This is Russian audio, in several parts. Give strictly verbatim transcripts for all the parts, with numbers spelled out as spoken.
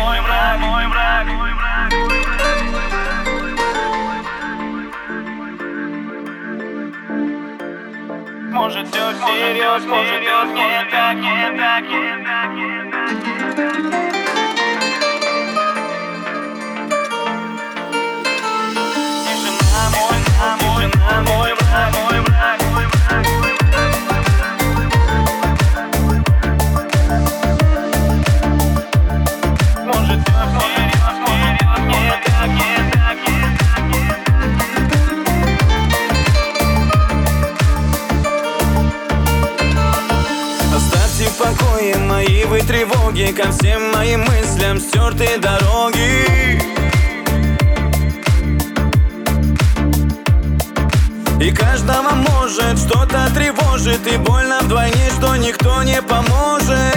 мой враг, мой враг, мой враг. Может все всерьез, может все не так, не так, не так, не так. Тишина мой, тишина мой враг, мой враг, мой враг. Может все всерьез, может все не так, не так, не так, не так. Оставьте в покое мои вы тревоги, ко всем моим мыслям стертые дороги. И каждого может что-то тревожит, и больно вдвойне, что никто не поможет.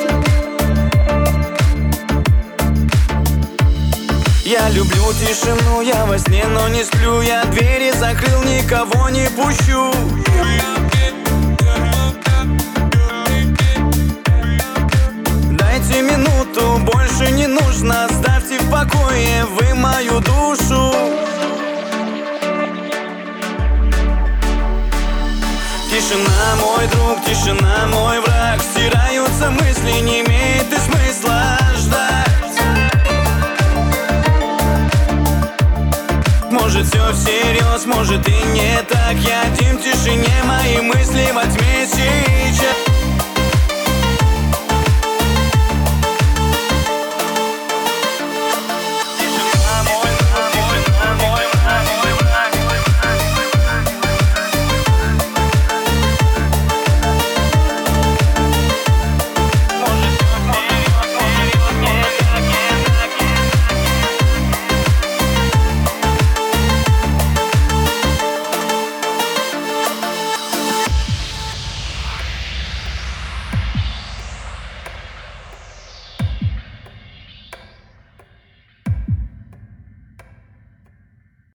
Я люблю тишину, я во сне, но не сплю. Я двери закрыл, никого не пущу. Дайте минуту, больше не нужно. Оставьте в покое вы мою душу. Тишина мой друг, тишина мой враг. Стираются мысли, не имеет и смысла ждать. Может все всерьез, может и не так. Я один в тишине, мои мысли во тьме сейчас.